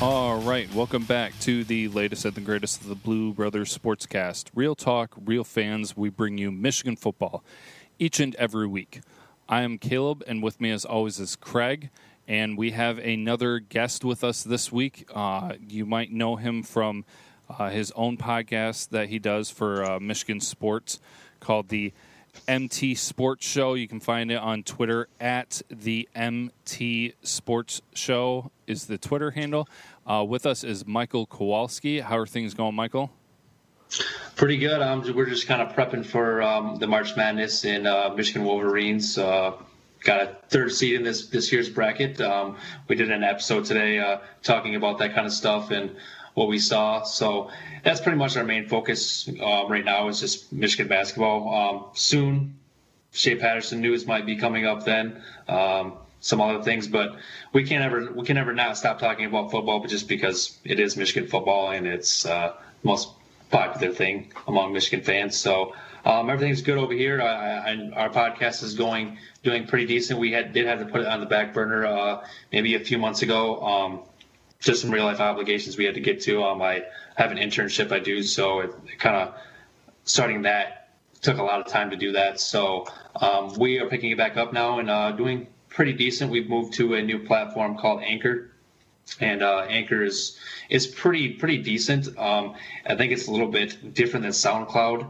All right, welcome back to the latest and the greatest of the Blue Brothers Sportscast. Real talk, real fans, we bring you Michigan football each and every week. I am Caleb, and with me as always is Craig, and we have another guest with us this week. You might know him from his own podcast that he does for Michigan sports called the MT Sports Show. You can find it on Twitter at the MT Sports Show is the Twitter handle. With us is Michael Kowalski. How are things going, Michael? Pretty good. We're just kind of prepping for the March Madness in Michigan Wolverines. Got a third seed in this year's bracket. We did an episode today talking about that kind of stuff and what we saw. So that's pretty much our main focus right now is just Michigan basketball. Soon, Shea Patterson news might be coming up then. Some other things, but we can never not stop talking about football, but just because it is Michigan football and it's the most popular thing among Michigan fans. So everything's good over here. Our podcast is doing pretty decent. We did have to put it on the back burner maybe a few months ago. Just some real life obligations we had to get to. I have an internship I do, so it kind of starting that took a lot of time to do that. So we are picking it back up now and doing pretty decent. We've moved to a new platform called Anchor, and Anchor is pretty decent. I think it's a little bit different than SoundCloud.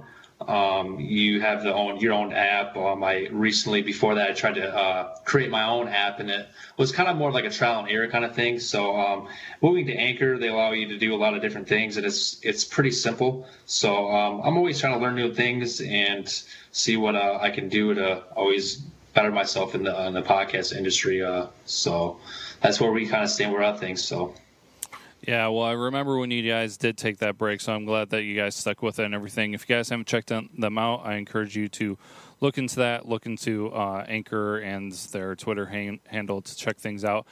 You have your own app. Before that, I tried to create my own app, and it was kind of more like a trial and error kind of thing. So moving to Anchor, they allow you to do a lot of different things, and it's pretty simple. So I'm always trying to learn new things and see what I can do to always better myself in the podcast industry. So that's where we kind of stand with our things. So. Yeah, well, I remember when you guys did take that break, so I'm glad that you guys stuck with it and everything. If you guys haven't checked them out, I encourage you to look into that, look into Anchor and their Twitter handle to check things out.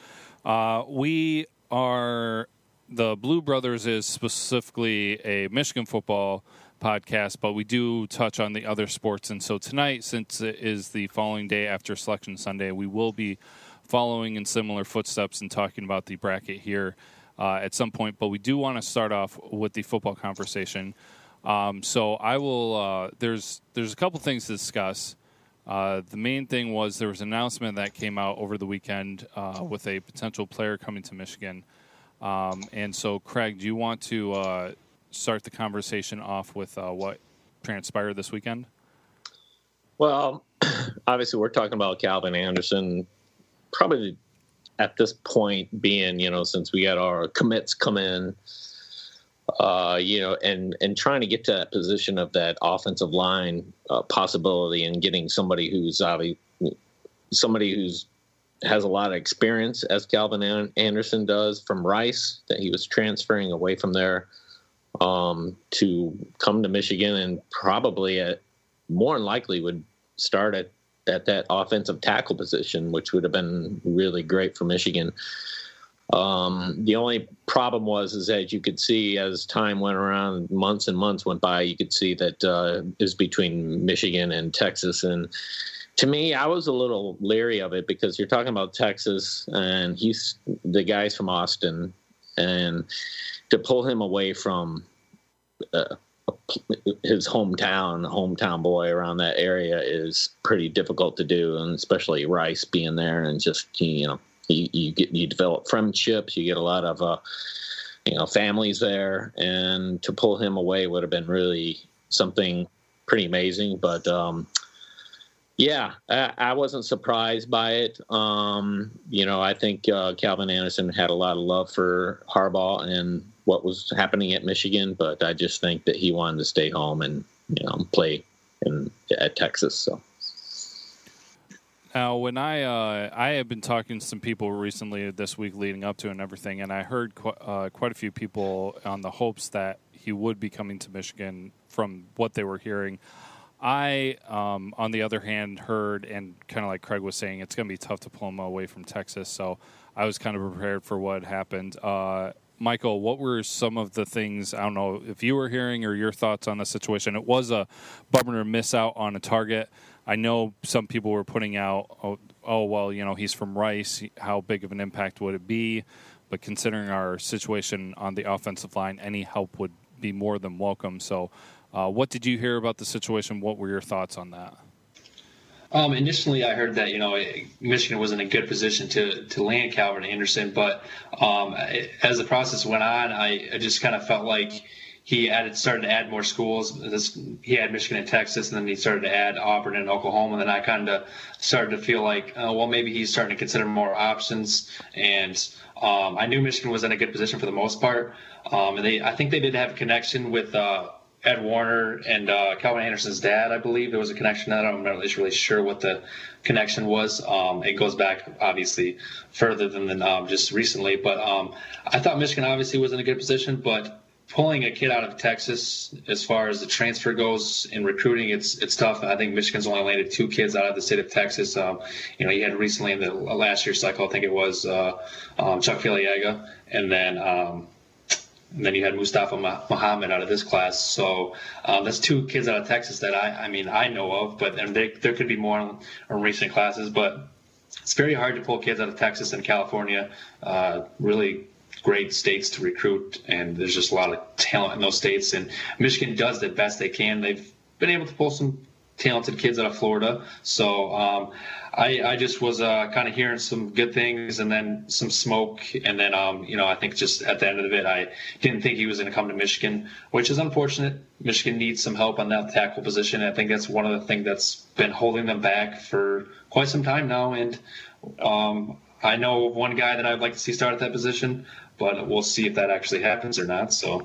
The Blue Brothers is specifically a Michigan football podcast, but we do touch on the other sports. And so tonight, since it is the following day after Selection Sunday, we will be following in similar footsteps and talking about the bracket here at some point, but we do want to start off with the football conversation. So I will. There's a couple things to discuss. The main thing was there was an announcement that came out over the weekend with a potential player coming to Michigan. And so, Craig, do you want to start the conversation off with what transpired this weekend? Well, obviously, we're talking about Calvin Anderson, probably at this point being, since we got our commits come in, and trying to get to that position of that offensive line possibility and getting somebody who has a lot of experience, as Calvin Anderson does from Rice, that he was transferring away from there to come to Michigan and probably more than likely would start at that offensive tackle position, which would have been really great for Michigan. The only problem is that you could see as time went around, months and months went by, you could see that is between Michigan and Texas. And to me, I was a little leery of it because you're talking about Texas and the guy's from Austin, and to pull him away from his hometown boy around that area is pretty difficult to do, and especially Rice being there and just you develop friendships, you get a lot of families there, and to pull him away would have been really something pretty amazing. But I wasn't surprised by it. I think Calvin Anderson had a lot of love for Harbaugh and what was happening at Michigan, but I just think that he wanted to stay home and play at Texas. So now, when I have been talking to some people recently this week leading up to and everything, and I heard quite a few people on the hopes that he would be coming to Michigan from what they were hearing. I, on the other hand, heard, and kind of like Craig was saying, it's going to be tough to pull him away from Texas, so I was kind of prepared for what happened. Michael, what were some of the things, I don't know if you were hearing or your thoughts on the situation? It was a bummer to miss out on a target. I know some people were putting out, he's from Rice. How big of an impact would it be? but considering our situation on the offensive line, any help would be more than welcome. So what did you hear about the situation? What were your thoughts on that? Initially, I heard that Michigan was in a good position to land Calvin Anderson, but as the process went on, I just kind of felt like he started to add more schools. He had Michigan and Texas, and then he started to add Auburn and Oklahoma. And then I kind of started to feel like, well, maybe he's starting to consider more options. And I knew Michigan was in a good position for the most part. And I think they did have a connection with Ed Warner and Calvin Anderson's dad, I believe. There was a connection. I'm not really sure what the connection was. It goes back, obviously, further than just recently. But I thought Michigan obviously was in a good position, but pulling a kid out of Texas, as far as the transfer goes in recruiting, it's tough. I think Michigan's only landed 2 kids out of the state of Texas. You had recently in the last year's cycle, I think it was Chuck Filiaga, and then you had Mustafa Muhammad out of this class. So that's 2 kids out of Texas that I know of, but there could be more in recent classes. But it's very hard to pull kids out of Texas and California. Really great states to recruit, and there's just a lot of talent in those states, and Michigan does the best they can. They've been able to pull some talented kids out of Florida, so I just was kind of hearing some good things and then some smoke, and then I think just at the end of it, I didn't think he was going to come to Michigan, which is unfortunate. Michigan needs some help on that tackle position. I think that's one of the things that's been holding them back for quite some time now, and I know of one guy that I'd like to see start at that position, but we'll see if that actually happens or not. So,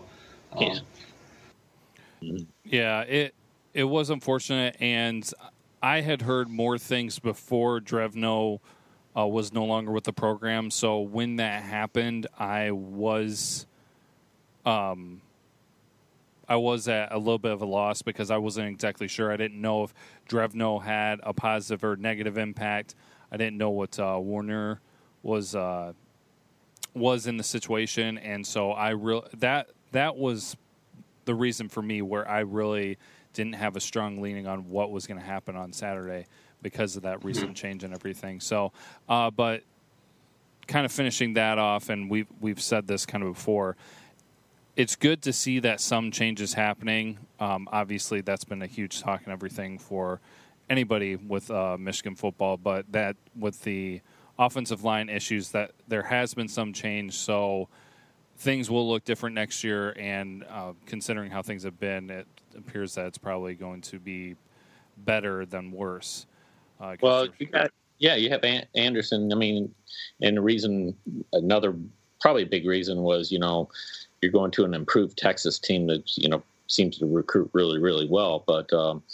yeah, it was unfortunate, and I had heard more things before Drevno was no longer with the program. So when that happened, I was at a little bit of a loss because I wasn't exactly sure. I didn't know if Drevno had a positive or negative impact. I didn't know what Warner was in the situation, and so that was the reason for me where I really didn't have a strong leaning on what was going to happen on Saturday because of that recent change and everything. So, but kind of finishing that off, and we've said this kind of before, it's good to see that some changes happening. Obviously, that's been a huge talk and everything for anybody with Michigan football, but that with the offensive line issues, that there has been some change, so things will look different next year, and considering how things have been, it appears that it's probably going to be better than worse. Well, you have Anderson. I mean, and the reason, another probably big reason was, you're going to an improved Texas team that, seems to recruit really, really well, but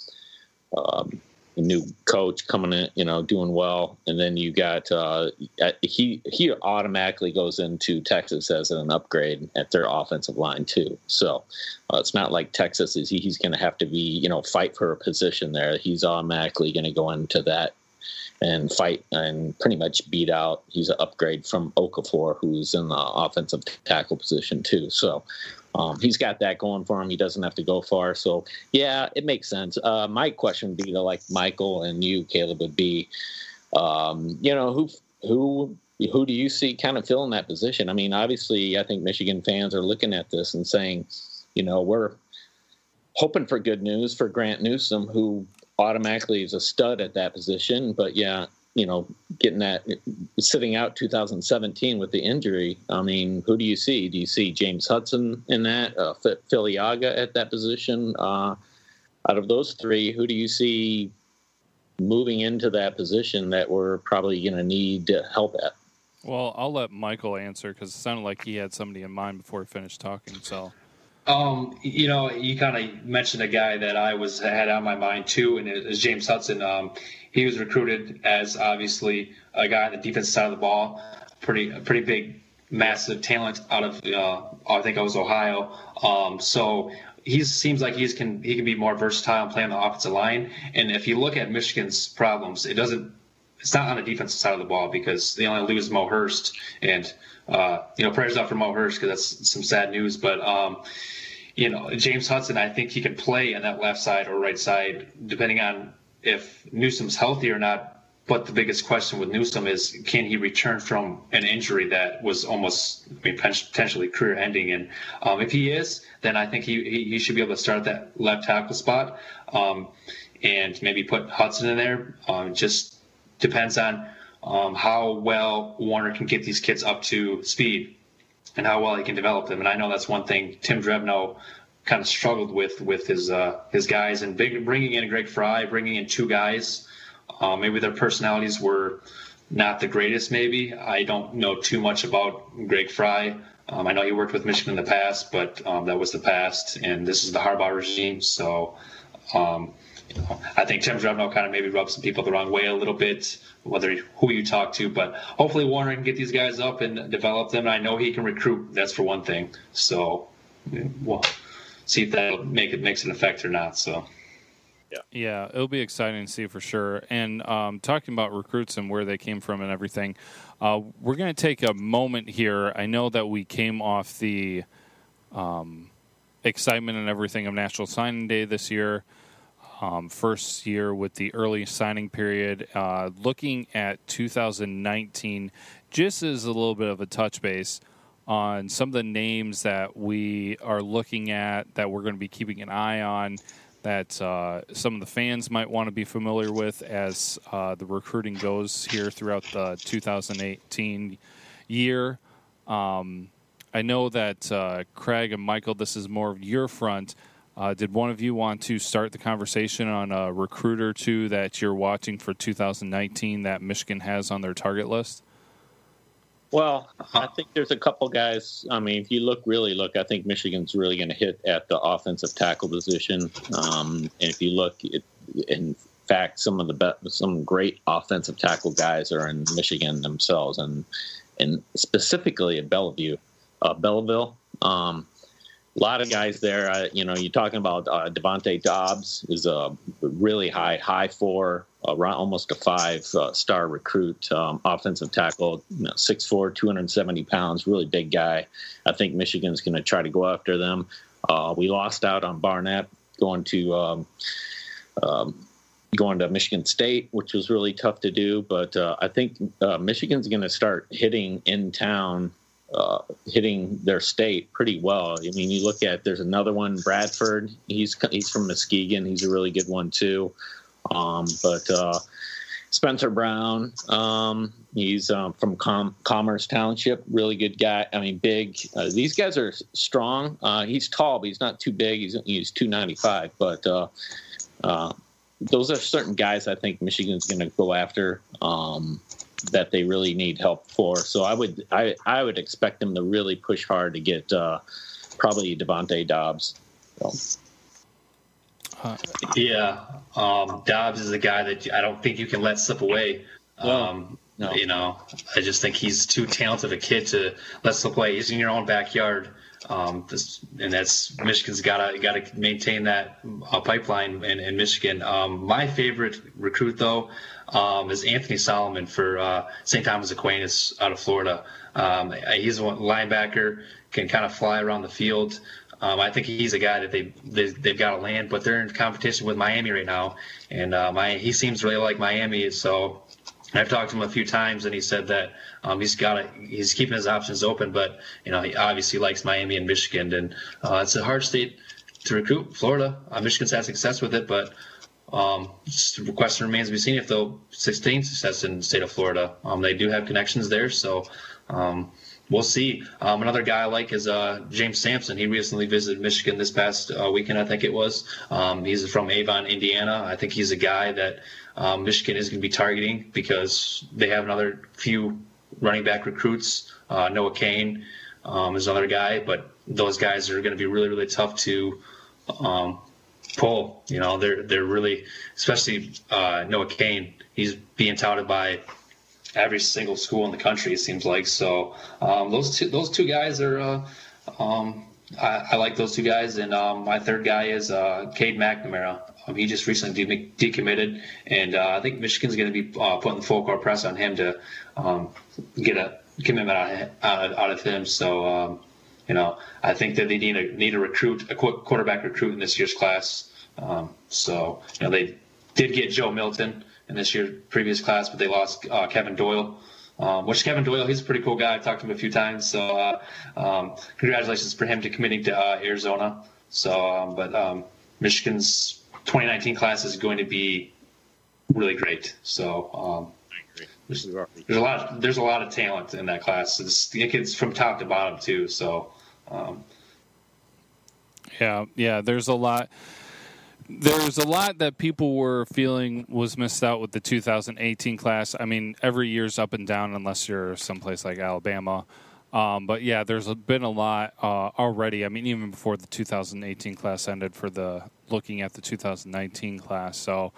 a new coach coming in, doing well, and then you got he automatically goes into Texas as an upgrade at their offensive line too. So it's not like Texas he's going to have to be fight for a position there. He's automatically going to go into that and fight and pretty much beat out. He's an upgrade from Okafor, who's in the offensive tackle position too. So he's got that going for him. He doesn't have to go far. So, yeah, it makes sense. My question would be to, like, Michael and you, Caleb, would be, who do you see kind of filling that position? I mean, obviously, I think Michigan fans are looking at this and saying, we're hoping for good news for Grant Newsome, who automatically is a stud at that position. But, yeah, getting that, sitting out 2017 with the injury. I mean, who do you see? Do you see James Hudson in that, Filiaga at that position? Out of those 3, who do you see moving into that position that we're probably going to need help at? Well, I'll let Michael answer because it sounded like he had somebody in mind before he finished talking. So, you kind of mentioned a guy that I had on my mind too, and it is James Hudson. He was recruited as obviously a guy on the defensive side of the ball, pretty big, massive talent out of I think it was Ohio. So he seems like he can be more versatile and play on the offensive line. And if you look at Michigan's problems, it's not on the defensive side of the ball because they only lose Mo Hurst, and prayers up for Mo Hurst because that's some sad news. But James Hudson, I think he can play on that left side or right side depending on if Newsome's healthy or not. But the biggest question with Newsome is, can he return from an injury that was almost, potentially career-ending? And if he is, then I think he should be able to start at that left tackle spot, and maybe put Hudson in there. Just depends on how well Warner can get these kids up to speed and how well he can develop them. And I know that's one thing Tim Drevno kind of struggled with his guys, and bringing in Greg Fry, bringing in two guys. Maybe their personalities were not the greatest, maybe. I don't know too much about Greg Fry. I know he worked with Michigan in the past, but that was the past, and this is the Harbaugh regime. So I think Tim Drevno kind of maybe rubbed some people the wrong way a little bit, who you talk to. But hopefully Warner can get these guys up and develop them. And I know he can recruit. That's for one thing. So we'll see if that makes an effect or not. So. Yeah, it'll be exciting to see for sure. And talking about recruits and where they came from and everything, we're going to take a moment here. I know that we came off the excitement and everything of National Signing Day this year, first year with the early signing period. Looking at 2019, just as a little bit of a touch base on some of the names that we are looking at, that we're going to be keeping an eye on, that some of the fans might want to be familiar with as the recruiting goes here throughout the 2018 year. I know that Craig and Michael, this is more of your front. Did one of you want to start the conversation on a recruit or two that you're watching for 2019 that Michigan has on their target list? Well, I think there's a couple guys. I mean, if you really look, I think Michigan's really going to hit at the offensive tackle position. And if you look, in fact, some great offensive tackle guys are in Michigan themselves, and specifically at Belleville. A lot of guys there. You're talking about Devontae Dobbs is a really high 4, around almost a 5-star recruit, offensive tackle, 6'4", 270 pounds, really big guy. I think Michigan's going to try to go after them. We lost out on Barnett going to Michigan State, which was really tough to do. But I think Michigan's going to start hitting in town. Hitting their state pretty well. I mean, you look at, there's another one, Bradford. He's from Muskegon. He's a really good one too. But Spencer Brown, he's from Commerce Township, really good guy. I mean, big. These guys are strong. He's tall, but he's not too big. He's 295. But those are certain guys I think Michigan's going to go after. That they really need help for. So I would expect them to really push hard to get probably Devontae Dobbs. Dobbs is a guy that I don't think you can let slip away. No. I just think he's too talented a kid to let slip away. He's in your own backyard. And that's Michigan's got to maintain that pipeline in Michigan. My favorite recruit, though, is Anthony Solomon for St. Thomas Aquinas out of Florida. He's a linebacker, can kind of fly around the field. I think he's a guy that they've got to land, but they're in competition with Miami right now, and he seems really like Miami. So I've talked to him a few times, and he said that he's keeping his options open, but he obviously likes Miami and Michigan, and it's a hard state to recruit. Florida, Michigan's had success with it, but just the question remains to be seen if they'll sustain success in the state of Florida. They do have connections there, so we'll see. Another guy I like is James Sampson. He recently visited Michigan this past weekend, I think it was. He's from Avon, Indiana. I think he's a guy that Michigan is going to be targeting because they have another few running back recruits. Noah Kane is another guy, but those guys are going to be really, really tough to pull. They're really, especially Noah Kane. He's being touted by every single school in the country, it seems like. So those two guys are. I like those two guys, and my third guy is Cade McNamara. He just recently decommitted, and I think Michigan's going to be putting the full court press on him to get a commitment out of him. So I think that they need a quarterback recruit in this year's class. So they did get Joe Milton in this year's previous class, but they lost Kevin Doyle. Which Kevin Doyle, he's a pretty cool guy. I've talked to him a few times. So congratulations for him to committing to Arizona. So, but Michigan's 2019 class is going to be really great. So there's a lot of talent in that class. It's from top to bottom too. So yeah, there's a lot. There's a lot that people were feeling was missed out with the 2018 class. I mean, every year's up and down unless you're someplace like Alabama. But yeah, there's been a lot already. I mean, even before the 2018 class ended for looking at the 2019 class. So,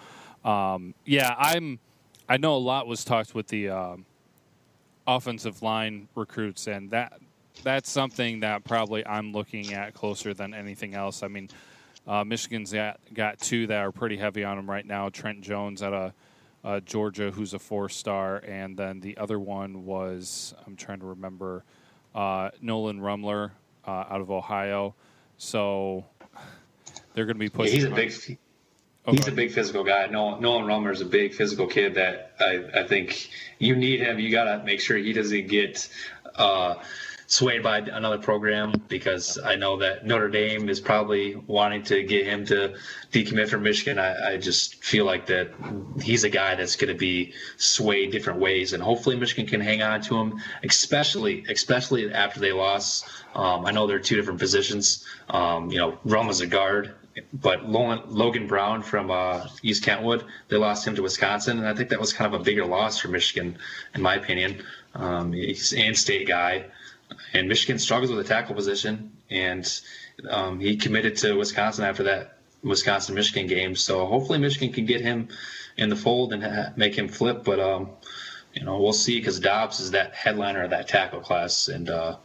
I know a lot was talked with the offensive line recruits, and that's something that probably I'm looking at closer than anything else. I mean, Michigan's got two that are pretty heavy on him right now. Trent Jones out of Georgia, who's a 4-star, and then the other one was, I'm trying to remember, Nolan Rumler out of Ohio. So they're going to be pushing. Yeah, he's a big physical guy. Nolan Rumler is a big physical kid that I think you need him. You got to make sure he doesn't get swayed by another program, because I know that Notre Dame is probably wanting to get him to decommit from Michigan. I just feel like that he's a guy that's going to be swayed different ways, and hopefully Michigan can hang on to him, especially after they lost. I know they're two different positions. Rum is a guard, but Logan Brown from East Kentwood, they lost him to Wisconsin, and I think that was kind of a bigger loss for Michigan, in my opinion. He's an in-state guy. And Michigan struggles with the tackle position, and he committed to Wisconsin after that Wisconsin-Michigan game. So hopefully Michigan can get him in the fold and make him flip. But, we'll see, because Dobbs is that headliner of that tackle class. And, So.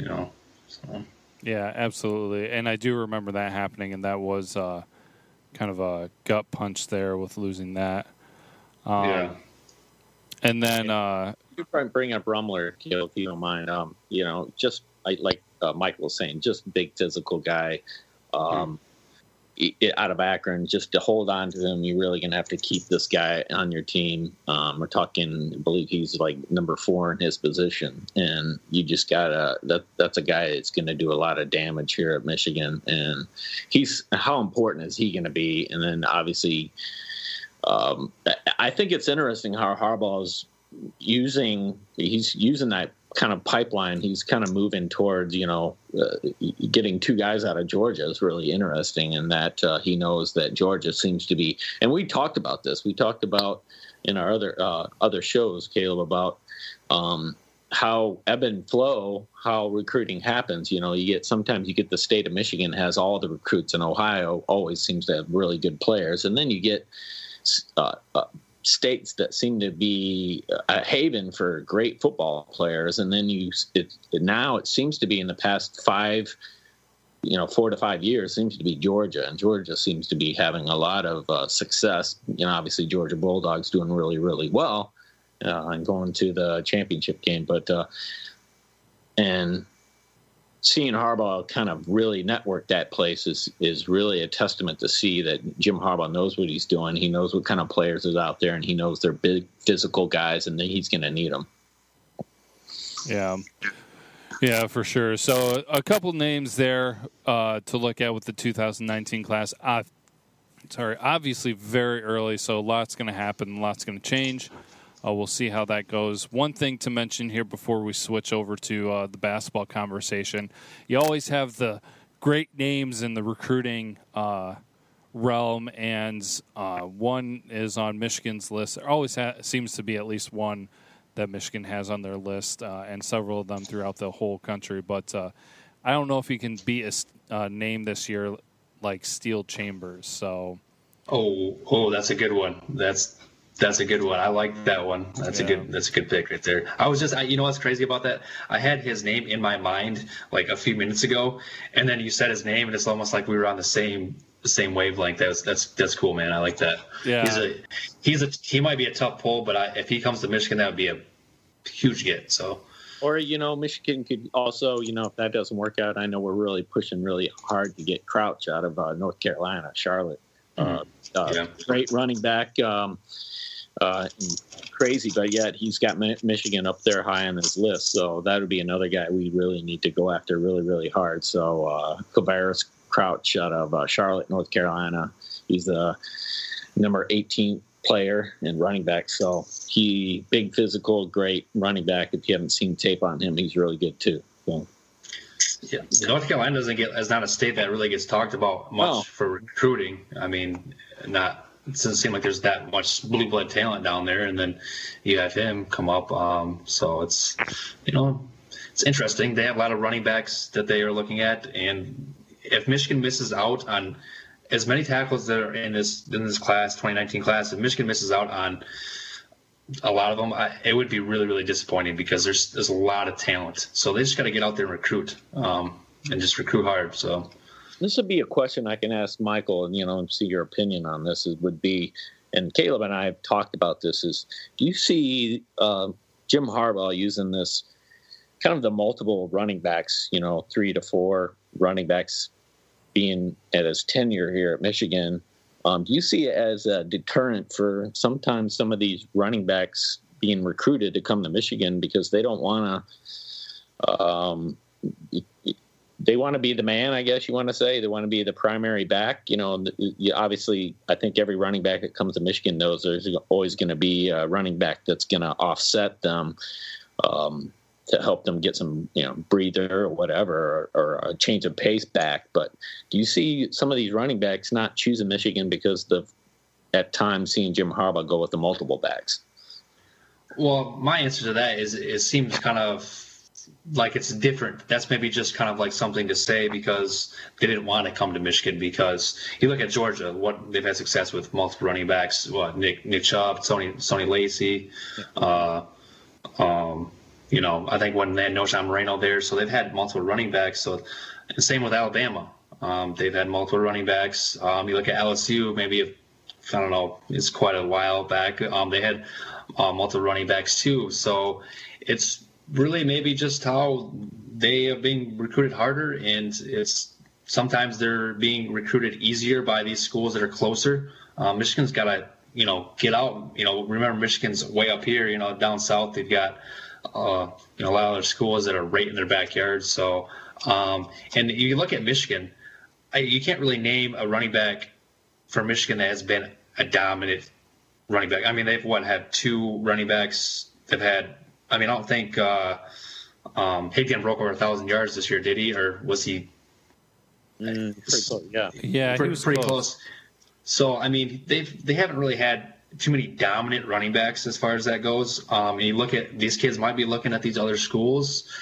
Yeah, absolutely. And I do remember that happening, and that was kind of a gut punch there with losing that. Yeah. And then you try and bring up Rumler, if you don't mind. Just like Michael was saying, just big physical guy out of Akron. Just to hold on to him, you're really going to have to keep this guy on your team. We're talking, I believe he's like number 4 in his position, and you just gotta. That's a guy that's going to do a lot of damage here at Michigan. And how important is he going to be? And then obviously. I think it's interesting how Harbaugh is using that kind of pipeline. He's kind of moving towards, getting 2 guys out of Georgia is really interesting, and that he knows that Georgia seems to be. And we talked about this. We talked about in our other shows, Caleb, about how ebb and flow, how recruiting happens. Sometimes you get the state of Michigan has all the recruits, and Ohio always seems to have really good players, and then you get states that seem to be a haven for great football players, and then now it seems to be in the past 4 to 5 years seems to be Georgia, and Georgia seems to be having a lot of success. Obviously Georgia Bulldogs doing really, really well and going to the championship game, but and seeing Harbaugh kind of really network that place is really a testament to see that Jim Harbaugh knows what he's doing. He knows what kind of players is out there, and he knows they're big physical guys, and then he's going to need them. Yeah, for sure. So a couple names there to look at with the 2019 class. Obviously very early, so a lot's going to happen, a lot's going to change. We'll see how that goes. One thing to mention here before we switch over to the basketball conversation, you always have the great names in the recruiting realm, and one is on Michigan's list. There always seems to be at least one that Michigan has on their list, and several of them throughout the whole country. But I don't know if he can beat a name this year like Steel Chambers. So, that's a good one. That's a good one. I like that one. That's a good pick right there. I was just, what's crazy about that? I had his name in my mind like a few minutes ago, and then you said his name, and it's almost like we were on the same wavelength. That's cool, man. I like that. Yeah. He might be a tough pull, but if he comes to Michigan, that would be a huge get. So. Or, Michigan could also, if that doesn't work out, I know we're really pushing really hard to get Crouch out of North Carolina, Charlotte. Great running back. crazy, but yet he's got Michigan up there high on his list. So that would be another guy we really need to go after really, really hard. So Quavaris Crouch out of Charlotte, North Carolina. He's the number 18 player and running back. So he big, physical, great running back. If you haven't seen tape on him, he's really good too. So. Yeah, North Carolina is not a state that really gets talked about much for recruiting. I mean, it doesn't seem like there's that much blue blood talent down there, and then you have him come up. So it's it's interesting. They have a lot of running backs that they are looking at, and if Michigan misses out on as many tackles that are in this class, 2019 class, if Michigan misses out on a lot of them, it would be really, really disappointing because there's a lot of talent. So they just got to get out there and recruit, and just recruit hard. So this would be a question I can ask Michael, and see your opinion on this. It would be, and Caleb and I have talked about this. Is do you see Jim Harbaugh using this kind of the multiple running backs, 3 to 4 running backs being at his tenure here at Michigan? Do you see it as a deterrent for sometimes some of these running backs being recruited to come to Michigan because they don't want to they want to be the man, I guess you want to say. They want to be the primary back. Obviously, I think every running back that comes to Michigan knows there's always going to be a running back that's going to offset them to help them get some, breather or whatever, or a change of pace back. But do you see some of these running backs not choosing Michigan because at times seeing Jim Harbaugh go with the multiple backs? Well, my answer to that is it seems kind of like it's different. That's maybe just kind of like something to say because they didn't want to come to Michigan. Because you look at Georgia, what they've had success with multiple running backs. Nick Chubb, Sonny Lacy. I think when they had Knowshon Moreno there, so they've had multiple running backs. So, and same with Alabama, they've had multiple running backs. You look at LSU, it's quite a while back. They had multiple running backs too. So it's really maybe just how they are being recruited harder, and it's sometimes they're being recruited easier by these schools that are closer. Michigan's got to get out. Remember Michigan's way up here. Down south they've got a lot of other schools that are right in their backyard. So, and you look at Michigan, you can't really name a running back for Michigan that has been a dominant running back. I mean, they've had 2 running backs. They've had. I mean, I don't think Higdon broke over 1,000 yards this year, did he? Or was he? Pretty close. Yeah. Yeah, he was pretty close. So, I mean, they haven't really had too many dominant running backs as far as that goes. And you look at these kids might be looking at these other schools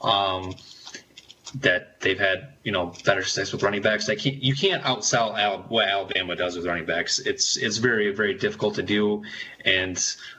that they've had, better success with running backs. You can't outsell what Alabama does with running backs. It's very, very difficult to do, and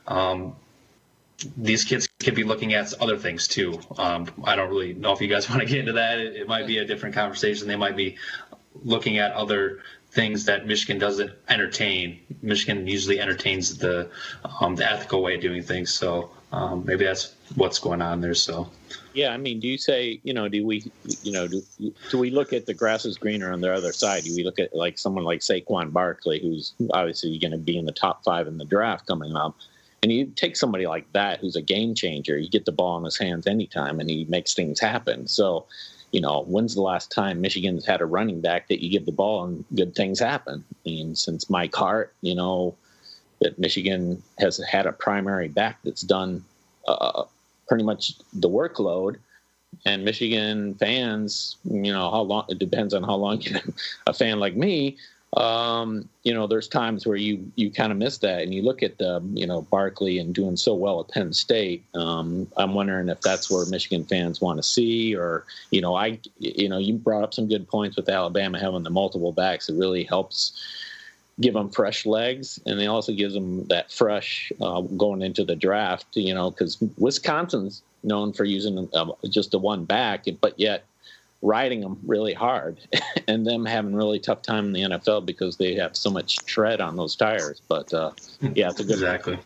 these kids could be looking at other things too. I don't really know if you guys want to get into that. It might be a different conversation. They might be looking at other things that Michigan doesn't entertain. Michigan usually entertains the ethical way of doing things. So maybe that's what's going on there. So yeah, I mean, do you say do we look at the grass is greener on the other side? Do we look at like someone like Saquon Barkley, who's obviously going to be in the top 5 in the draft coming up? And you take somebody like that who's a game changer. You get the ball in his hands anytime, and he makes things happen. So, when's the last time Michigan's had a running back that you give the ball and good things happen? I mean, since Mike Hart, that Michigan has had a primary back that's done pretty much the workload. And Michigan fans, how long, it depends on how long you're a fan like me. There's times where you kind of miss that, and you look at Barkley and doing so well at Penn State. I'm wondering if that's where Michigan fans want to see, or you brought up some good points with Alabama having the multiple backs. It really helps give them fresh legs, and it also gives them that fresh going into the draft. Because Wisconsin's known for using just the one back, but yet riding them really hard and them having really tough time in the NFL because they have so much tread on those tires. But yeah, it's a good exactly.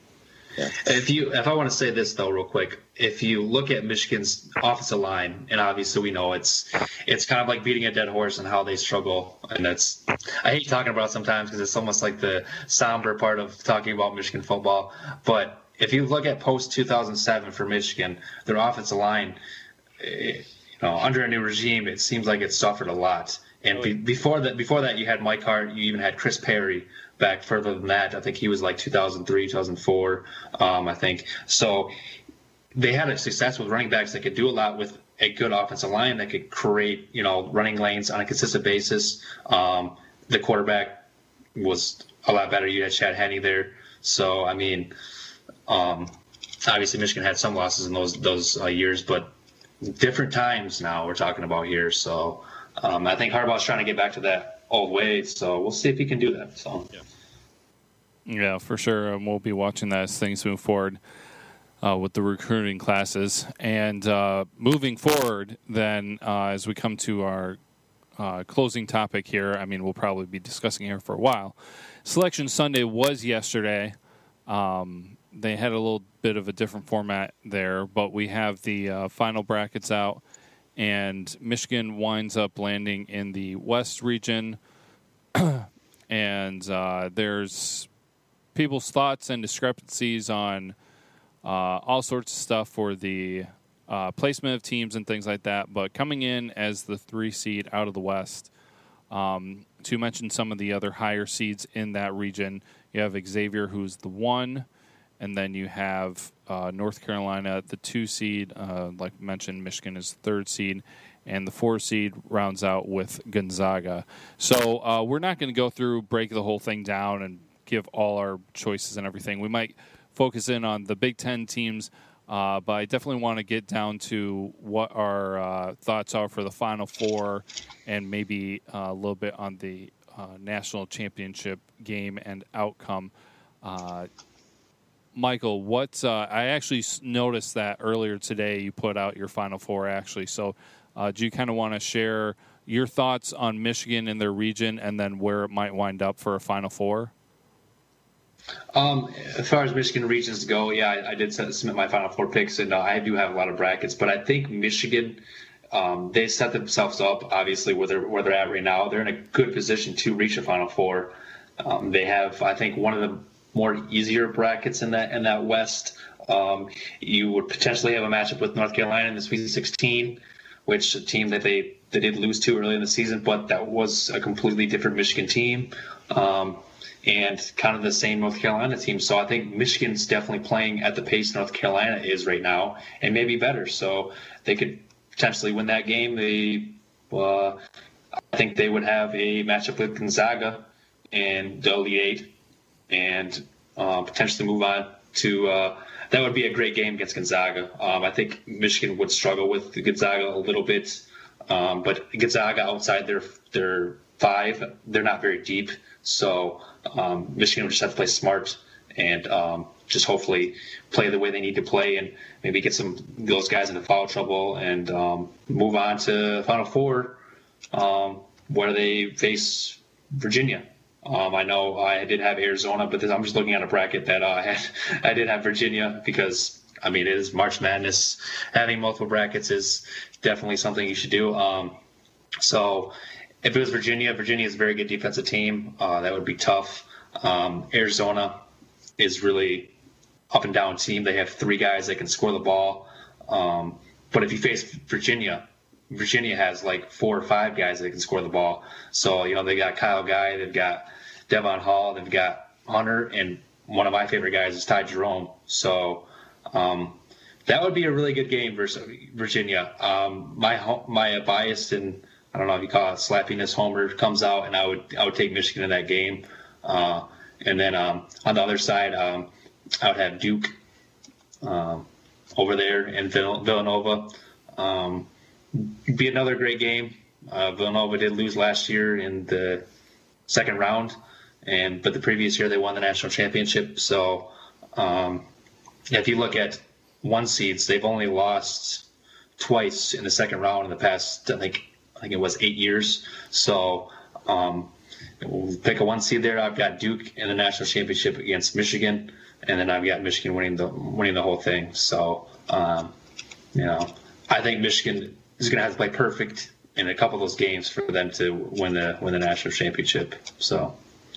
If I want to say this though, real quick, if you look at Michigan's offensive line, and obviously we know it's kind of like beating a dead horse and how they struggle, and I hate talking about it sometimes because it's almost like the somber part of talking about Michigan football. But if you look at post 2007 for Michigan, their offensive line, under a new regime, it seems like it suffered a lot. And before that, you had Mike Hart, you even had Chris Perry. Back further than that, I think he was like 2003, 2004, I think. So they had a success with running backs that could do a lot with a good offensive line that could create, running lanes on a consistent basis. The quarterback was a lot better. You had Chad Henne there. So, I mean, obviously Michigan had some losses in those years, but different times now we're talking about here. So I think Harbaugh's trying to get back to that old ways, so we'll see if he can do that. So, yeah, for sure, and we'll be watching that as things move forward with the recruiting classes. And moving forward, then, as we come to our closing topic here, I mean, we'll probably be discussing here for a while. Selection Sunday was yesterday. They had a little bit of a different format there, but we have the final brackets out. And Michigan winds up landing in the West region. And there's people's thoughts and discrepancies on all sorts of stuff for the placement of teams and things like that. But coming in as the 3 seed out of the West, to mention some of the other higher seeds in that region, you have Xavier, who's the 1. And then you have North Carolina, the 2 seed. Like mentioned, Michigan is the 3rd seed. And the 4 seed rounds out with Gonzaga. So we're not going to break the whole thing down and give all our choices and everything. We might focus in on the Big Ten teams, but I definitely want to get down to what our thoughts are for the Final Four and maybe a little bit on the national championship game and outcome. Michael, I actually noticed that earlier today you put out your Final Four, actually. So do you kind of want to share your thoughts on Michigan and their region and then where it might wind up for a Final Four? As far as Michigan regions go, yeah, I did submit my Final Four picks, and I do have a lot of brackets. But I think Michigan, they set themselves up, obviously, where they're at right now. They're in a good position to reach a Final Four. They have, I think, one of the more easier brackets in that West. You would potentially have a matchup with North Carolina in the Sweet 16, which a team that they did lose to early in the season, but that was a completely different Michigan team, and kind of the same North Carolina team. So I think Michigan's definitely playing at the pace North Carolina is right now, and maybe better. So they could potentially win that game. I think they would have a matchup with Gonzaga and the Elite Eight, and potentially move on to that would be a great game against Gonzaga. I think Michigan would struggle with Gonzaga a little bit, but Gonzaga outside their 5, they're not very deep. So Michigan would just have to play smart and just hopefully play the way they need to play and maybe get those guys into foul trouble and move on to Final Four where they face Virginia. I know I did have Arizona, but I'm just looking at a bracket that I did have Virginia because, I mean, it is March Madness. Having multiple brackets is definitely something you should do. So if it was Virginia is a very good defensive team. That would be tough. Arizona is really up and down team. They have 3 guys that can score the ball. But if you face Virginia has like 4 or 5 guys that can score the ball. So, they got Kyle Guy, they've got Devon Hall, they've got Hunter, and one of my favorite guys is Ty Jerome. So that would be a really good game versus Virginia. My bias and I don't know if you call it slappiness homer comes out, and I would take Michigan in that game. And then on the other side, I would have Duke over there and Villanova. Be another great game. Villanova did lose last year in the second round, but the previous year they won the national championship. So if you look at 1 seeds, they've only lost twice in the second round in the past, I think it was 8 years. So we'll pick a 1 seed there. I've got Duke in the national championship against Michigan, and then I've got Michigan winning the whole thing. So, I think Michigan is going to have to play perfect in a couple of those games for them to win the national championship. So,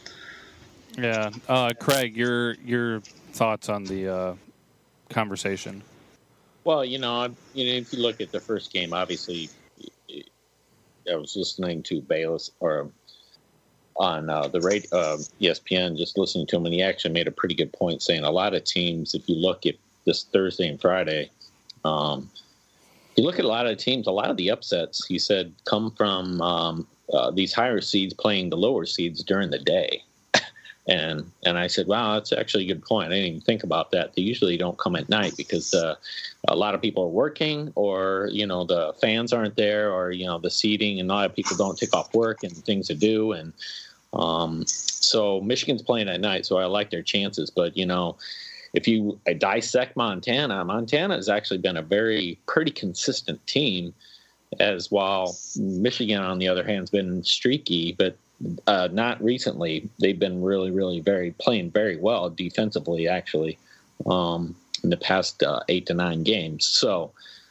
yeah, Craig, your thoughts on the conversation? Well, if you look at the first game, obviously, I was listening to Bayless on the radio, ESPN, just listening to him, and he actually made a pretty good point, saying a lot of teams, if you look at this Thursday and Friday, you look at a lot of teams, a lot of the upsets, he said, come from these higher seeds playing the lower seeds during the day. And I said, wow, that's actually a good point. I didn't even think about that. They usually don't come at night because a lot of people are working, or, the fans aren't there, or, the seating, and a lot of people don't take off work and things to do. And so Michigan's playing at night, so I like their chances. But, if you dissect Montana has actually been a pretty consistent team, as while Michigan, on the other hand, has been streaky, but not recently. They've been really, really playing very well defensively, actually, in the past 8 to 9 games. So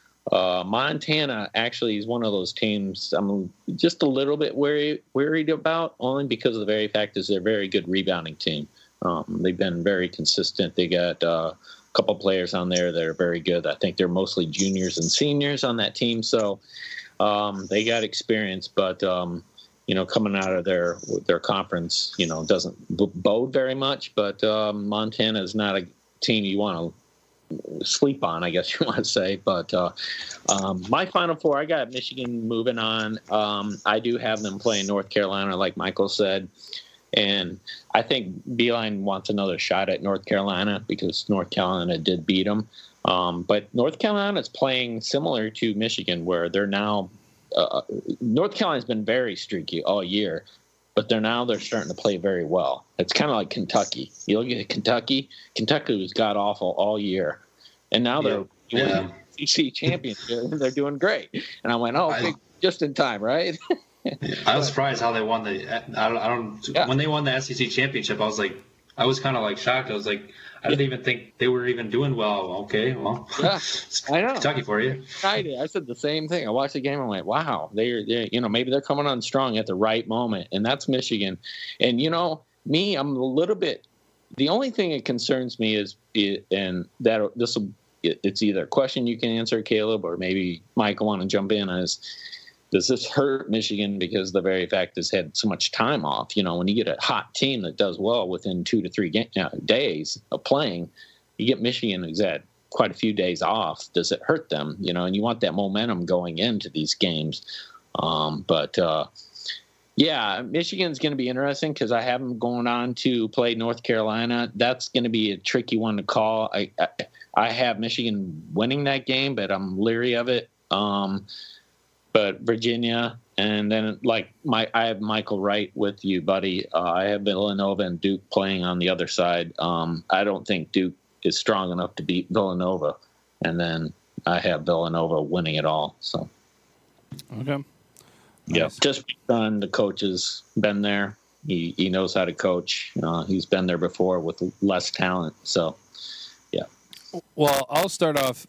Montana actually is one of those teams I'm just a little bit worried about, only because of the very fact is they're a very good rebounding team. They've been very consistent. They got a couple players on there that are very good. I think they're mostly juniors and seniors on that team. So they got experience, but coming out of their conference, doesn't bode very much. But Montana is not a team you want to sleep on, I guess you want to say. But my Final Four, I got Michigan moving on. I do have them playing North Carolina, like Michael said. And I think Beilein wants another shot at North Carolina because North Carolina did beat them. But North Carolina is playing similar to Michigan, where they're now North Carolina's been very streaky all year, but they're starting to play very well. It's kind of like Kentucky. You look at Kentucky was god awful all year, and now they're winning SEC championship and they're doing great. And I went, just in time, right? I was surprised how they won when they won the SEC championship. I was kind of like shocked. I was like, I didn't even think they were even doing well. Okay, well, I know. Kentucky for you. I said the same thing. I watched the game and went, wow, they're maybe they're coming on strong at the right moment, and that's Michigan. And me, I'm a little bit. The only thing that concerns me is, and that it's either a question you can answer, Caleb, or maybe Mike will want to jump in, is, does this hurt Michigan because the very fact has had so much time off? When you get a hot team that does well within 2 to 3 days of playing, you get Michigan who's had quite a few days off. Does it hurt them? And you want that momentum going into these games. Michigan's going to be interesting because I have them going on to play North Carolina. That's going to be a tricky one to call. I have Michigan winning that game, but I'm leery of it. But Virginia, and then I have Michael Wright with you, buddy. I have Villanova and Duke playing on the other side. I don't think Duke is strong enough to beat Villanova, and then I have Villanova winning it all. So, okay, yeah, just on the coach has been there. He knows how to coach. He's been there before with less talent. So, yeah. Well, I'll start off.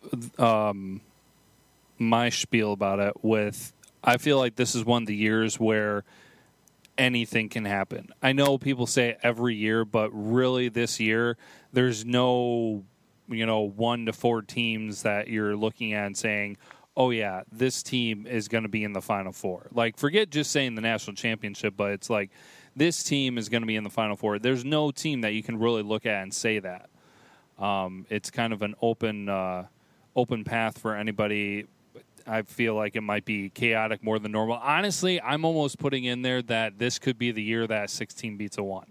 My spiel about it with, I feel like this is one of the years where anything can happen. I know people say it every year, but really this year there's no 1 to 4 teams that you're looking at and saying, oh yeah, this team is going to be in the Final Four. Forget just saying the national championship, but it's like this team is going to be in the Final Four. There's no team that you can really look at and say that. It's kind of an open path for anybody. I feel like it might be chaotic more than normal. Honestly, I'm almost putting in there that this could be the year that 16 beats a 1.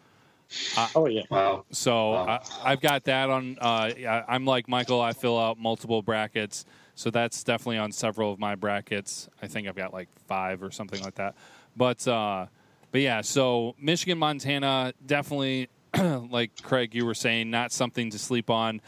Wow. So wow. I've got that on. I'm like Michael. I fill out multiple brackets, so that's definitely on several of my brackets. I think I've got 5 or something like that. But yeah. So Michigan, Montana, definitely, like Craig, you were saying, not something to sleep on.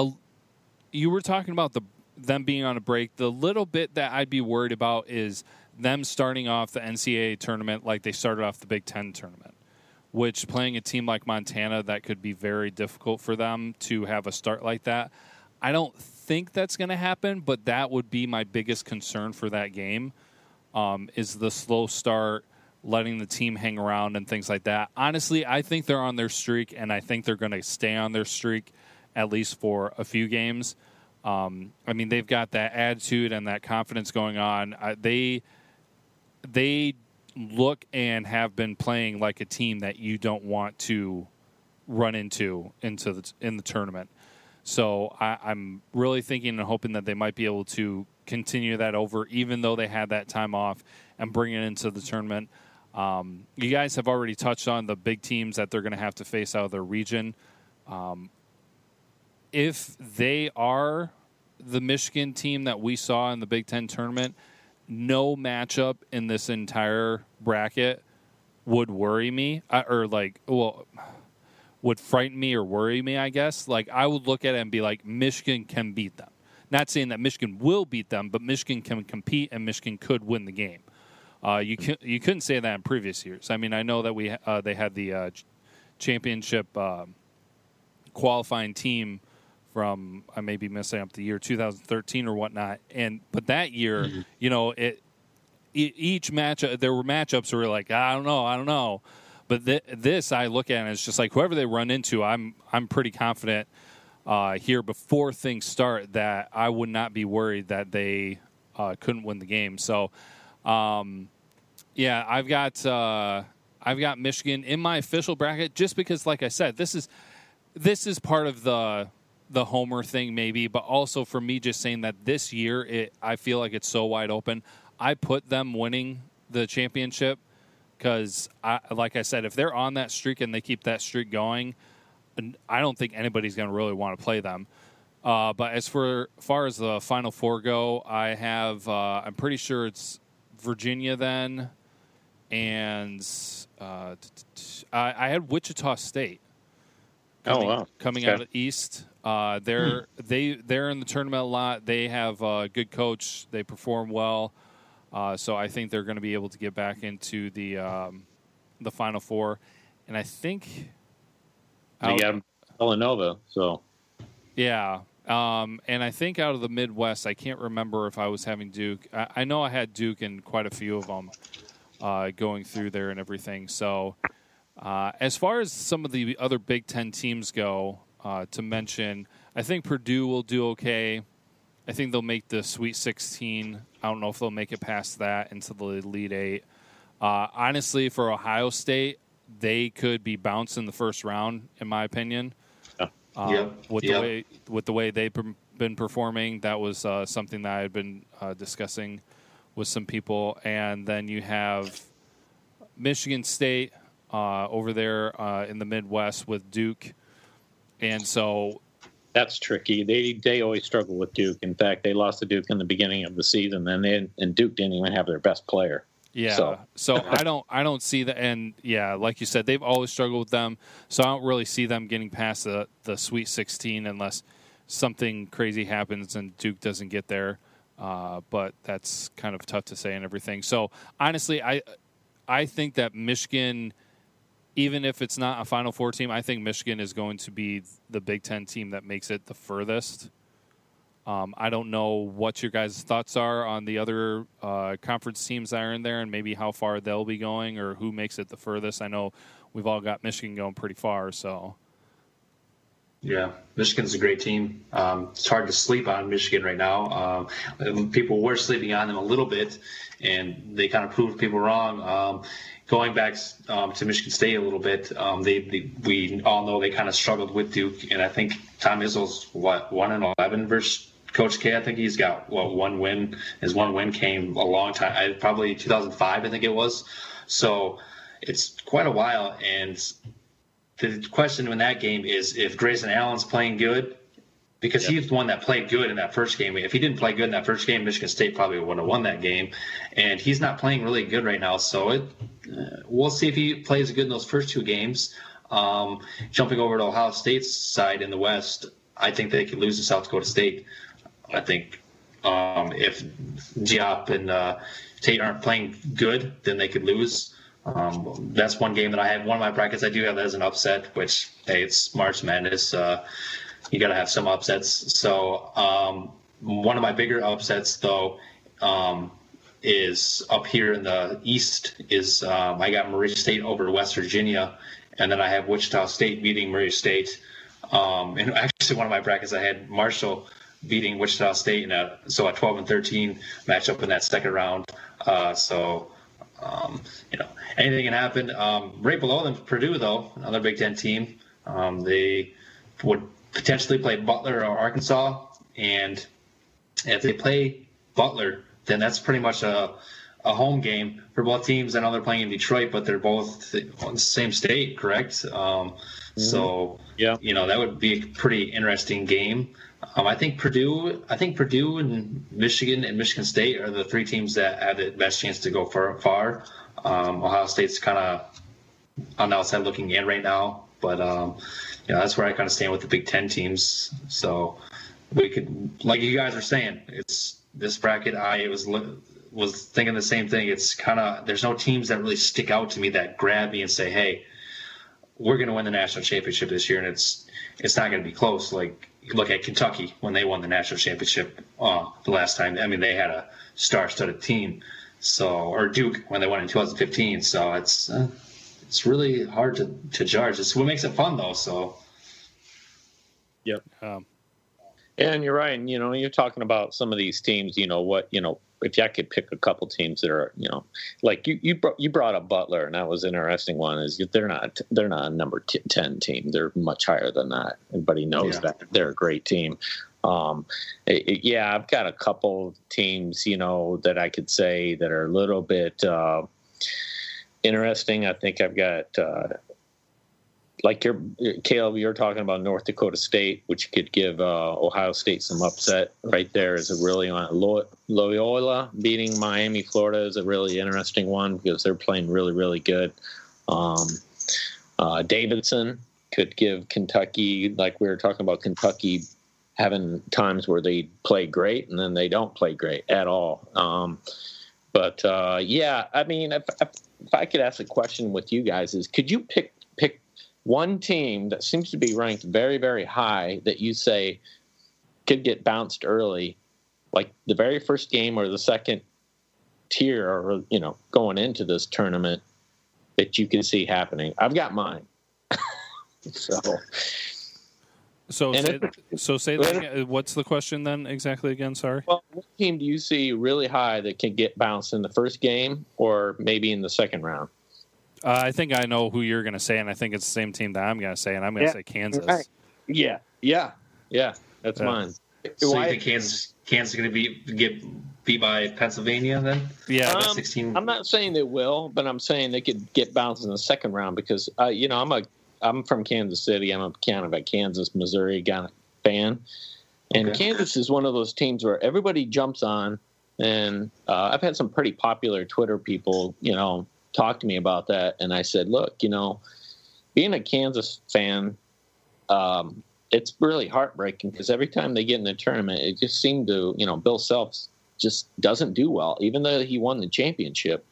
You were talking about them being on a break. The little bit that I'd be worried about is them starting off the NCAA tournament like they started off the Big Ten tournament, which playing a team like Montana, that could be very difficult for them to have a start like that. I don't think that's going to happen, but that would be my biggest concern for that game, is the slow start, letting the team hang around and things like that. Honestly, I think they're on their streak, and I think they're going to stay on their streak at least for a few games. I mean, they've got that attitude and that confidence going on. They look and have been playing like a team that you don't want to run into in the tournament. So I'm really thinking and hoping that they might be able to continue that over, even though they had that time off, and bring it into the tournament. You guys have already touched on the big teams that they're going to have to face out of their region. If they are the Michigan team that we saw in the Big Ten tournament, no matchup in this entire bracket would worry me, would frighten me or worry me, I guess. Like, I would look at it and be like, Michigan can beat them. Not saying that Michigan will beat them, but Michigan can compete and Michigan could win the game. You couldn't say that in previous years. I mean, I know that they had the championship qualifying team from, I may be messing up the year, 2013 or whatnot. But that year, each matchup, there were matchups where we were like, I don't know. But this, I look at it, and it's just like whoever they run into, I'm pretty confident here before things start that I would not be worried that they couldn't win the game. So, yeah, I've got Michigan in my official bracket just because, like I said, this is part of the homer thing maybe, but also for me just saying that this year I feel like it's so wide open. I put them winning the championship. Because, like I said, if they're on that streak and they keep that streak going, I don't think anybody's going to really want to play them. But as far as the Final Four go, I have I'm pretty sure it's Virginia then, and I had Wichita State. Coming out of East. They're in the tournament a lot. They have a good coach. They perform well. So I think they're going to be able to get back into the Final Four, and I think they got Villanova. So yeah, and I think out of the Midwest, I can't remember if I was having Duke. I know I had Duke in quite a few of them going through there and everything. So as far as some of the other Big Ten teams go, to mention, I think Purdue will do okay. I think they'll make the Sweet 16. I don't know if they'll make it past that into the Elite Eight. Honestly, for Ohio State, they could be bounced in the first round, in my opinion. With the way they've been performing, that was something that I had been discussing with some people. And then you have Michigan State over there in the Midwest with Duke, and so. That's tricky. They always struggle with Duke. In fact, they lost to Duke in the beginning of the season, and Duke didn't even have their best player. Yeah. So I don't see that. And yeah, like you said, they've always struggled with them. So I don't really see them getting past the Sweet 16 unless something crazy happens and Duke doesn't get there. But that's kind of tough to say and everything. So honestly, I think that Michigan, even if it's not a Final Four team, I think Michigan is going to be the Big Ten team that makes it the furthest. I don't know what your guys' thoughts are on the other conference teams that are in there and maybe how far they'll be going or who makes it the furthest. I know we've all got Michigan going pretty far. So, yeah, Michigan's a great team. It's hard to sleep on Michigan right now. People were sleeping on them a little bit, and they kind of proved people wrong. Going back to Michigan State a little bit, we all know they kind of struggled with Duke, and I think Tom Izzo's 1-11 versus Coach K. I think he's got one win. His one win came a long time, probably 2005, I think it was. So it's quite a while, and the question in that game is if Grayson Allen's playing good, because he's the one that played good in that first game. If he didn't play good in that first game, Michigan State probably would have won that game. And he's not playing really good right now. So we'll see if he plays good in those first two games. Jumping over to Ohio State's side in the West, I think they could lose to South Dakota State. I think If Diop and Tate aren't playing good, then they could lose. That's one game that I have. One of my brackets I do have that as an upset, which, hey, it's March Madness. You got to have some upsets. So one of my bigger upsets, though, is up here in the East. Is I got Murray State over West Virginia, and then I have Wichita State beating Murray State. And actually, one of my brackets I had Marshall beating Wichita State in a 12-13 matchup in that second round. Anything can happen. Right below them, Purdue, though, another Big Ten team. They would potentially play Butler or Arkansas, and if they play Butler, then that's pretty much a home game for both teams. I know they're playing in Detroit, but they're both on the same state, correct? So, yeah, that would be a pretty interesting game. I think Purdue and Michigan State are the three teams that have the best chance to go far. Ohio State's kind of on the outside looking in right now, but that's where I kind of stand with the Big Ten teams. So we could, like you guys are saying, it's this bracket. I was thinking the same thing. It's kind of, there's no teams that really stick out to me that grab me and say, hey, we're going to win the national championship this year, and it's not going to be close. Like, you look at Kentucky when they won the national championship the last time. I mean, they had a star-studded team. Or Duke when they won in 2015. So it's really hard to judge. It's what makes it fun, though. So. Yep. And you're right. And, you're talking about some of these teams. If I could pick a couple teams that are, like you brought up Butler, and that was an interesting one. Is they're not a number 10 team. They're much higher than that. Everybody knows that they're a great team. I've got a couple teams, that I could say that are a little bit interesting. I think I've got, Caleb, you're talking about North Dakota State, which could give Ohio State some upset right there. Is a really Loyola beating Miami, Florida is a really interesting one because they're playing really, really good. Davidson could give Kentucky, like we were talking about Kentucky, having times where they play great and then they don't play great at all. I mean, if I could ask a question with you guys is, could you pick one team that seems to be ranked very, very high that you say could get bounced early, like the very first game or the second tier, or, going into this tournament that you can see happening? I've got mine. So say that again. What's the question then exactly again? Sorry. Well, what team do you see really high that can get bounced in the first game or maybe in the second round? I think I know who you're going to say, and I think it's the same team that I'm going to say, and I'm going to say Kansas. Right. Yeah. That's mine. So you think Kansas is going to get beat by Pennsylvania then? Yeah, 16. I'm not saying they will, but I'm saying they could get bounced in the second round because I'm from Kansas City. I'm kind of a Kansas, Missouri fan. And Kansas is one of those teams where everybody jumps on. And I've had some pretty popular Twitter people, talk to me about that. And I said, look, being a Kansas fan, it's really heartbreaking because every time they get in the tournament, it just seemed to, Bill Self just doesn't do well, even though he won the championship.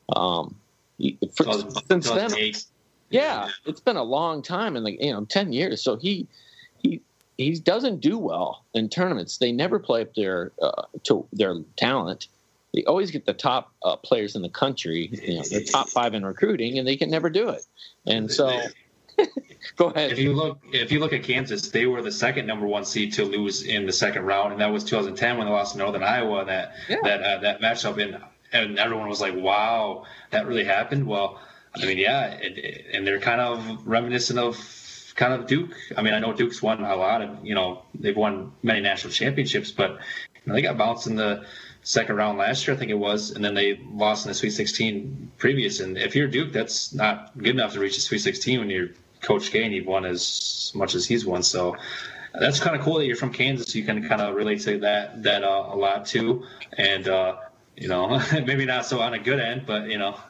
Since then, yeah, it's been a long time, and 10 years. So he doesn't do well in tournaments. They never play up to their talent. They always get the top players in the country, the top 5 in recruiting, and they can never do it. And so, go ahead. If you look at Kansas, they were the second number 1 seed to lose in the second round, and that was 2010 when they lost to Northern Iowa. That matchup, and everyone was like, "Wow, that really happened." Well, I mean, yeah, and they're kind of reminiscent of kind of Duke. I mean, I know Duke's won a lot of, they've won many national championships, but they got bounced in the second round last year, I think it was, and then they lost in the Sweet 16 previous. And if you're Duke, that's not good enough to reach the Sweet 16 when you're Coach K and you've won as much as he's won. So that's kind of cool that you're from Kansas. You can kind of relate to that a lot too. And maybe not so on a good end, but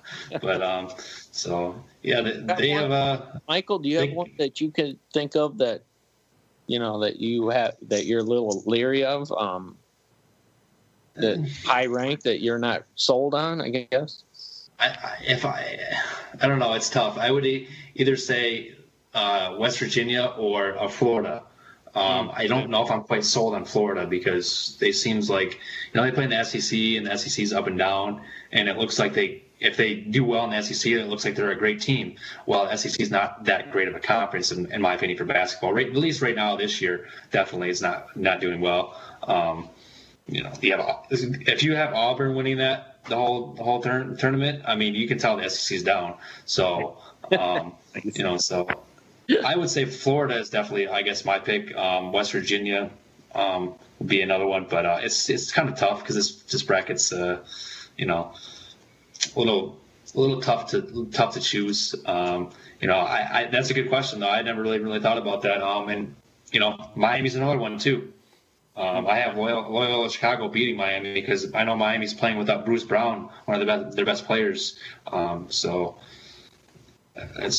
so yeah, they have. Michael, do you have one that you can think of that, that you have that you're a little leery of? high rank that you're not sold on, I guess? I don't know. It's tough. I would either say West Virginia or Florida. I don't know if I'm quite sold on Florida because they seems like they play in the SEC and the SEC's up and down, and it looks like if they do well in the SEC, it looks like they're a great team. Well, the SEC is not that great of a conference, in my opinion, for basketball. At least right now, this year, definitely is not doing well. If you have Auburn winning the whole tournament, I mean, you can tell the SEC is down. So, so I would say Florida is definitely, I guess, my pick. West Virginia would be another one, but it's kind of tough because this bracket's a little tough to choose. That's a good question though. I never really thought about that. And Miami's another one too. I have Loyola Chicago beating Miami because I know Miami's playing without Bruce Brown, one of their best players. So it's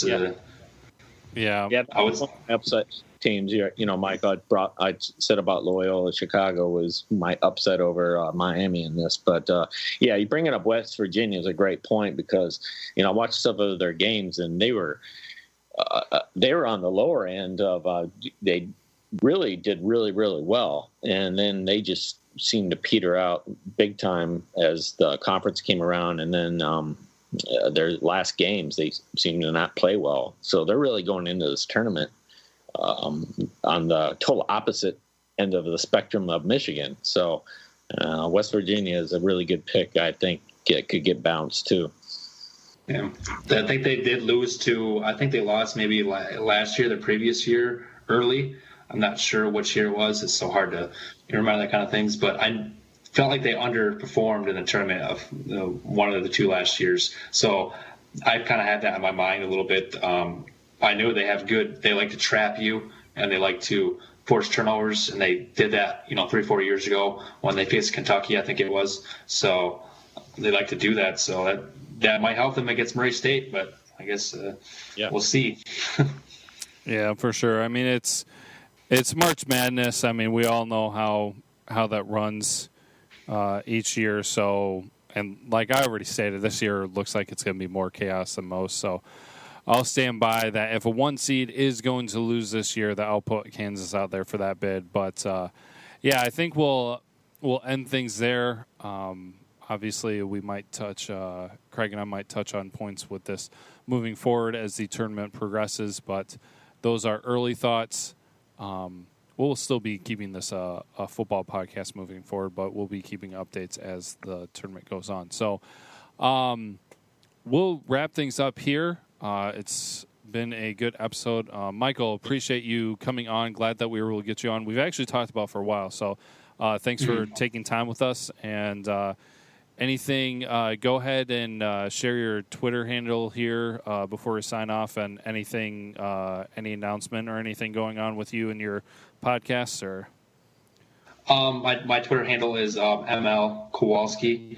I would upset teams. Mike, I said about Loyola Chicago was my upset over Miami in this, but you bringing up West Virginia is a great point because I watched some of their games and they were on the lower end of they really did really well, and then they just seemed to peter out big time as the conference came around, and then their last games they seemed to not play well, so they're really going into this tournament on the total opposite end of the spectrum of Michigan. So West Virginia is a really good pick. I think it could get bounced too. Yeah, I think they did lose I think they lost maybe last year, the previous year early. I'm not sure which year it was. It's so hard to remember that kind of things. But I felt like they underperformed in the tournament of one of the two last years. So I kind of had that in my mind a little bit. I knew they like to trap you and they like to force turnovers. And they did that, 3-4 years ago when they faced Kentucky, I think it was. So they like to do that. So that might help them against Murray State. But I guess we'll see. Yeah, for sure. I mean, it's March Madness. I mean, we all know how that runs each year. So, and like I already stated, this year looks like it's going to be more chaos than most. So I'll stand by that. If a 1 seed is going to lose this year, that I'll put Kansas out there for that bid. But I think we'll end things there. Obviously, we might touch Craig and I might touch on points with this moving forward as the tournament progresses. But those are early thoughts. We'll still be keeping this a football podcast moving forward, but we'll be keeping updates as the tournament goes on. So we'll wrap things up here. It's been a good episode. Michael, appreciate you coming on. Glad that we were able to get you on. We've actually talked about it for a while, so thanks for taking time with us. And anything, go ahead and share your Twitter handle here before we sign off, and anything, any announcement or anything going on with you and your podcasts, or my Twitter handle is ML Kowalski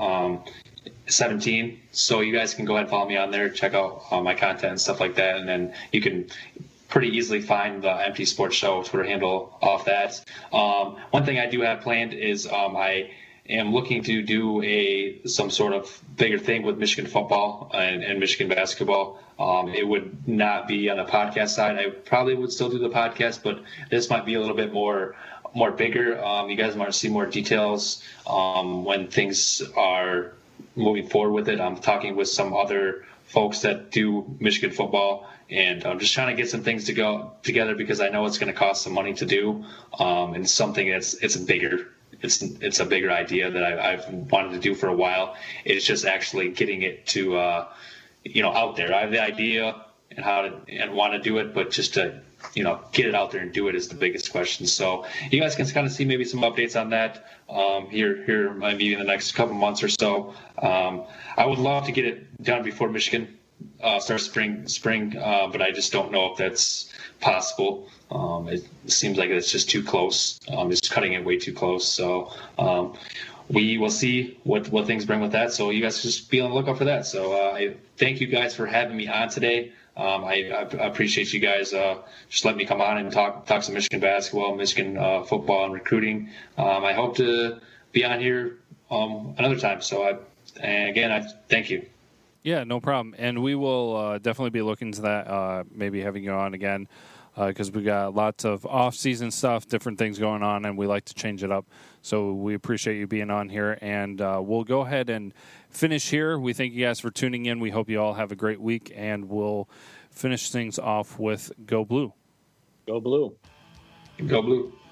17. So you guys can go ahead and follow me on there, check out my content and stuff like that, and then you can pretty easily find the Empty Sports Show Twitter handle off that. One thing I do have planned is I am looking to do some sort of bigger thing with Michigan football and Michigan basketball. It would not be on the podcast side. I probably would still do the podcast, but this might be a little bit more bigger. You guys might see more details when things are moving forward with it. I'm talking with some other folks that do Michigan football, and I'm just trying to get some things to go together because I know it's going to cost some money to do, and something it's bigger. It's a bigger idea that I've wanted to do for a while. It's just actually getting it to out there. I have the idea and want to do it, but just to get it out there and do it is the biggest question. So you guys can kind of see maybe some updates on that here maybe in the next couple months or so. I would love to get it done before Michigan starts spring, but I just don't know if that's possible. It seems like it's just too close. It's cutting it way too close. So we will see what things bring with that. So you guys just be on the lookout for that. So I thank you guys for having me on today. I appreciate you guys just letting me come on and talk some Michigan basketball, Michigan football, and recruiting. I hope to be on here another time. So I thank you. Yeah, no problem. And we will definitely be looking to that, maybe having you on again, because we got lots of off-season stuff, different things going on, and we like to change it up. So we appreciate you being on here. And we'll go ahead and finish here. We thank you guys for tuning in. We hope you all have a great week, and we'll finish things off with Go Blue. Go Blue. Go Blue.